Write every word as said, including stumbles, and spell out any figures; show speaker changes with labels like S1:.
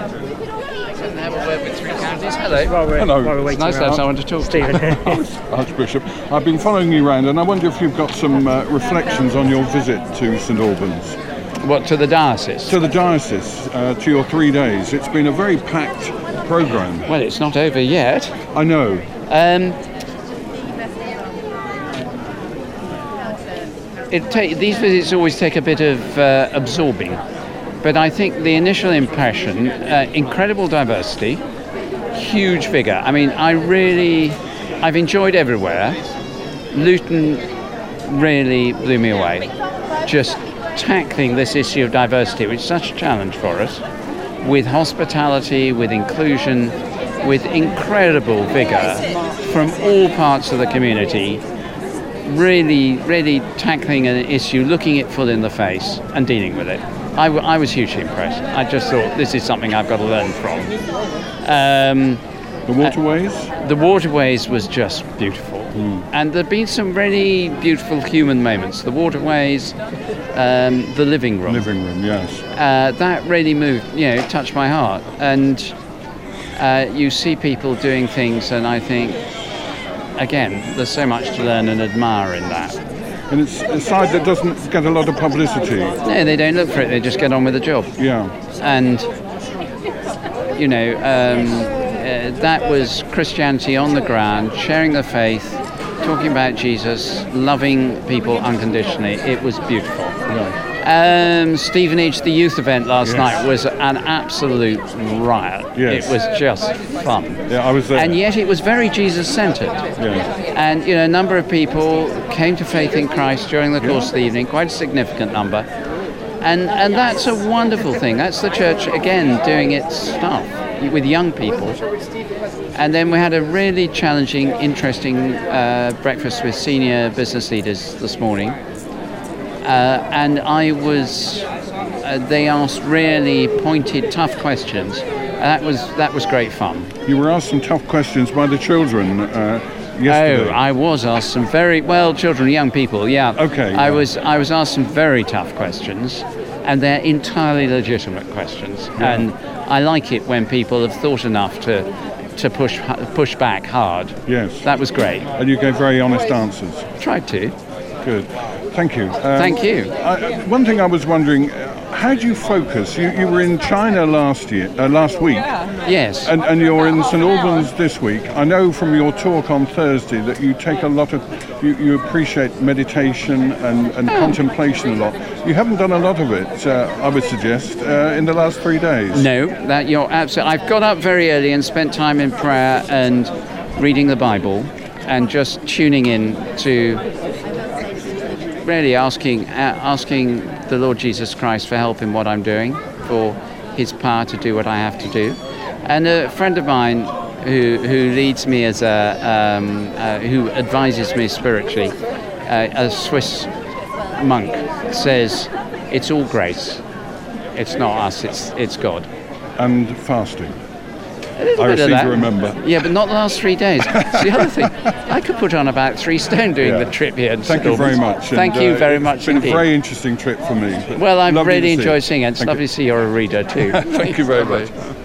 S1: Have a word with Three Counties. Hello.
S2: While we're,
S3: Hello.
S2: While we're
S3: It's
S2: waiting
S1: nice to have
S2: around,
S1: someone to talk to.
S2: Stephen.
S3: Archbishop, I've been following you around, and I wonder if you've got some uh, reflections on your visit to St Albans.
S1: What, to the diocese?
S3: To the diocese, uh, to your three days. It's been a very packed programme.
S1: Well, it's not over yet.
S3: I know.
S1: Um, it ta- these visits always take a bit of uh, absorbing, but I think the initial impression, uh, incredible diversity, huge figure. I mean, I really, I've enjoyed everywhere. Luton really blew me away. Just tackling this issue of diversity, which is such a challenge for us, with hospitality, with inclusion, with incredible vigour from all parts of the community, really, really tackling an issue, looking it full in the face and dealing with it. I, w- I was hugely impressed. I just thought this is something I've got to learn from. Um,
S3: The waterways?
S1: uh, the waterways was just beautiful.
S3: Mm.
S1: And there've been some really beautiful human moments. The waterways, um, the living room.
S3: Living room, yes.
S1: Uh, that really moved, you know, touched my heart. And uh, you see people doing things, and I think, again, there's so much to learn and admire in that.
S3: And it's a side that doesn't get a lot of publicity.
S1: No, they don't look for it, they just get on with the job.
S3: Yeah.
S1: And, you know, um, uh, that was Christianity on the ground, sharing the faith, talking about Jesus, loving people unconditionally. It was beautiful.
S3: Yeah.
S1: Um, Stevenage, the youth event last
S3: Yes.
S1: night was an absolute riot.
S3: Yes.
S1: It was just fun.
S3: Yeah, I was there.
S1: And yet it was very Jesus-centred.
S3: Yeah.
S1: And, you know, a number of people came to faith in Christ during the course of the evening, quite a significant number. And and that's a wonderful thing. That's the church, again, doing its stuff with young people. And then we had a really challenging, interesting uh, breakfast with senior business leaders this morning. Uh, and I was, uh, they asked really pointed, tough questions. Uh, that was that was great fun.
S3: You were asked some tough questions by the children uh, yesterday.
S1: Oh, I was asked some very, well, children, young people, yeah.
S3: Okay,
S1: I
S3: yeah.
S1: was I was asked some very tough questions, and they're entirely legitimate questions.
S3: Yeah.
S1: And I like it when people have thought enough to to push push back hard.
S3: Yes.
S1: That was great.
S3: And you gave very honest answers.
S1: Tried to.
S3: Good. Thank you. Um,
S1: Thank you.
S3: I, one thing I was wondering, uh, how do you focus? You, you were in China last year, uh, last week,
S1: Yes.
S3: and, and you're in St Albans this week. I know from your talk on Thursday that you take a lot of, you, you appreciate meditation and, and contemplation a lot. You haven't done a lot of it, uh, I would suggest, uh, in the last three days.
S1: No, that you're absolutely. I've got up very early and spent time in prayer and reading the Bible, and just tuning in to really asking uh, asking the Lord Jesus Christ for help in what I'm doing, for His power to do what I have to do. And a friend of mine who who leads me as a um, uh, who advises me spiritually, uh, a Swiss monk, says it's all grace. It's not us. It's it's God.
S3: And fasting.
S1: A little
S3: I
S1: bit of
S3: seem
S1: that.
S3: to remember.
S1: Yeah, but not the last three days. It's the other thing. I could put on about three stone doing
S3: Yeah.
S1: the trip here. in
S3: Thank
S1: St
S3: you very
S1: Albans.
S3: much.
S1: Thank
S3: and,
S1: you
S3: uh,
S1: very
S3: it's
S1: much
S3: been
S1: indeed.
S3: a very interesting trip for me. but
S1: Well, I've
S3: lovely to
S1: really
S3: see
S1: enjoyed
S3: it.
S1: seeing it. It's
S3: Thank
S1: lovely
S3: you.
S1: to see you're a reader too.
S3: Thank you very much.